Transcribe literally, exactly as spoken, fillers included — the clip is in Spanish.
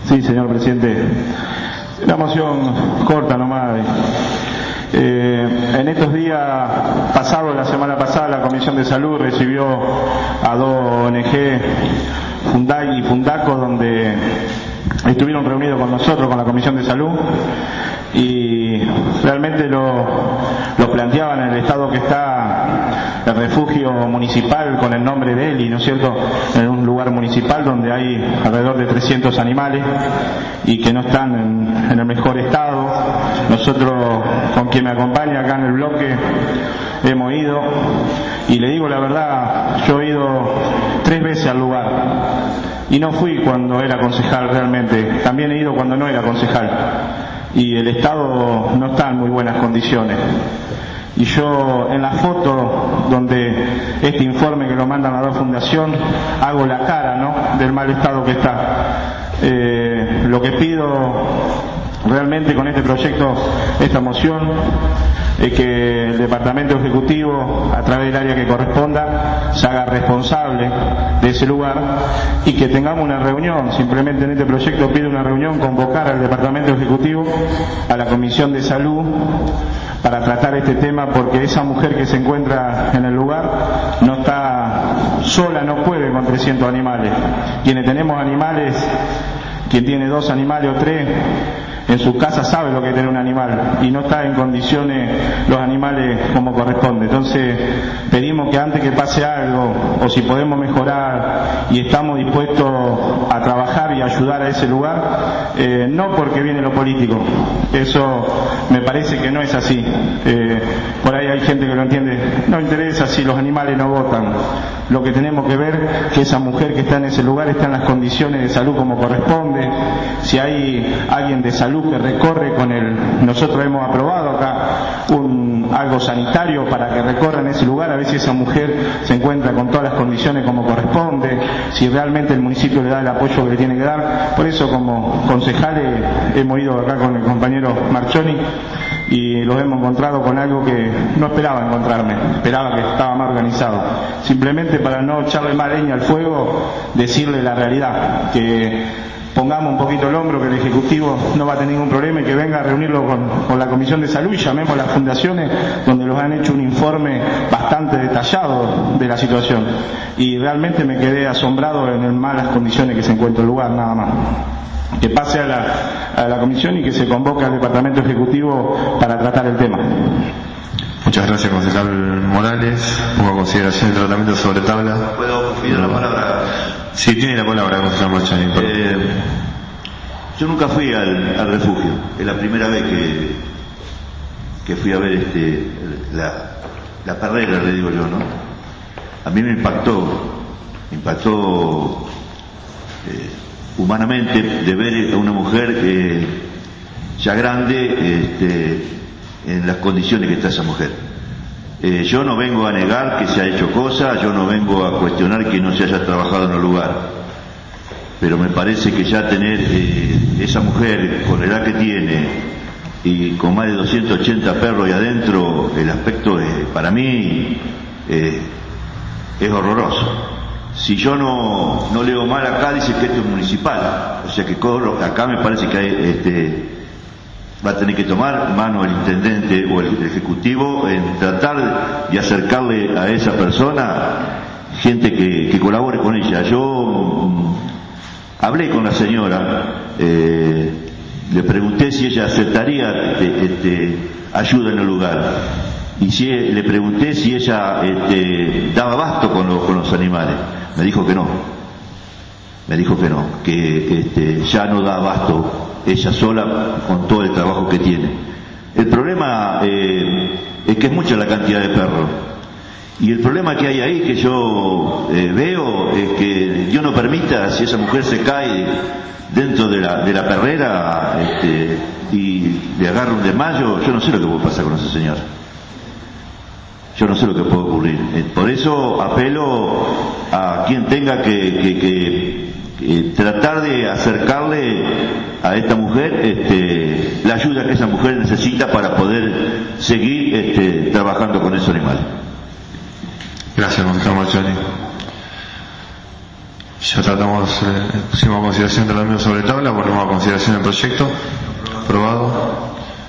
Sí, señor presidente. Una moción corta nomás. Eh, en estos días pasados, la semana pasada, la Comisión de Salud recibió a dos O N G, Funday y Fundaco, donde estuvieron reunidos con nosotros, con la Comisión de Salud, y realmente lo, lo planteaban en el estado que está el refugio municipal con el nombre de Eli, ¿no es cierto?, en un lugar municipal donde hay alrededor de trescientos animales y que no están en, en el mejor estado. Nosotros, con quien me acompaña acá en el bloque, hemos ido, y le digo la verdad, yo he ido tres veces al lugar y no fui cuando era concejal realmente, también he ido cuando no era concejal, y el estado no está en muy buenas condiciones. Y yo en la foto donde este informe que lo mandan a la fundación hago la cara, ¿no?, del mal estado que está. Eh, lo que pido realmente con este proyecto, esta moción, es que el Departamento Ejecutivo, a través del área que corresponda, se haga responsable de ese lugar y que tengamos una reunión. Simplemente en este proyecto pido una reunión, convocar al Departamento Ejecutivo, a la Comisión de Salud, para tratar este tema, porque esa mujer que se encuentra en el lugar no está sola, no puede con trescientos animales. Quienes tenemos animales, quien tiene dos animales o tres en su casa sabe lo que es tener un animal y no está en condiciones los animales como corresponde. Entonces pedimos que antes que pase algo, o si podemos mejorar y estamos dispuestos a trabajar y ayudar a ese lugar, eh, no porque viene lo político, eso me parece que no es así. Eh, por ahí hay gente que lo entiende, no interesa si los animales no votan. Lo que tenemos que ver es que esa mujer que está en ese lugar está en las condiciones de salud como corresponde. Si hay alguien de salud que recorre con el, nosotros hemos aprobado acá un algo sanitario para que recorra en ese lugar, a ver si esa mujer se encuentra con todas las condiciones como corresponde, si realmente el municipio le da el apoyo que le tiene que dar. Por eso, como concejales, hemos ido acá con el compañero Marchoni y los hemos encontrado con algo que no esperaba encontrarme, esperaba que estaba más organizado. Simplemente, para no echarle más leña al fuego, decirle la realidad, que pongamos un poquito el hombro, que el Ejecutivo no va a tener ningún problema y que venga a reunirlo con, con la Comisión de Salud, y llamemos a las fundaciones donde los han hecho un informe bastante detallado de la situación. Y realmente me quedé asombrado en las malas condiciones que se encuentra el lugar, nada más. Que pase a la, a la Comisión y que se convoque al Departamento Ejecutivo para tratar el tema. Muchas gracias, concejal Morales. Pongo a consideración el tratamiento sobre tabla. ¿Puedo pedir la palabra? Sí, tiene la palabra, concejal Marchani. Eh, yo nunca fui al, al refugio. Es la primera vez que, que fui a ver este, la, la perrera, le digo yo, ¿no? A mí me impactó, me impactó eh, humanamente, de ver a una mujer eh, ya grande, este, en las condiciones que está esa mujer. Eh, yo no vengo a negar que se ha hecho cosas, yo no vengo a cuestionar que no se haya trabajado en el lugar, pero me parece que ya tener eh, esa mujer con la edad que tiene y con más de doscientos ochenta perros ahí adentro, el aspecto eh, para mí eh, es horroroso. Si yo no, no leo mal acá, dice que esto es municipal, o sea que acá me parece que hay, este, va a tener que tomar mano el intendente o el ejecutivo en tratar de acercarle a esa persona gente que, que colabore con ella. Yo mm, hablé con la señora, eh, le pregunté si ella aceptaría este, este, ayuda en el lugar, y si le pregunté si ella este, daba abasto con los, con los animales. Me dijo que no, me dijo que no, que este, ya no da abasto ella sola con todo el trabajo que tiene. El problema eh, es que es mucha la cantidad de perros, y el problema que hay ahí, que yo eh, veo, es que Dios no permita, si esa mujer se cae dentro de la, de la perrera este, y le agarra un desmayo, yo no sé lo que puede pasar con esa señora. Yo no sé lo que puede ocurrir. Por eso apelo a quien tenga que, que, que, que tratar de acercarle a esta mujer este, la ayuda que esa mujer necesita para poder seguir este, trabajando con esos animales. Gracias, concejal Marchani. Ya Ya tratamos, eh, pusimos a consideración el tratamiento sobre tabla, ponemos a consideración el proyecto. Aprobado.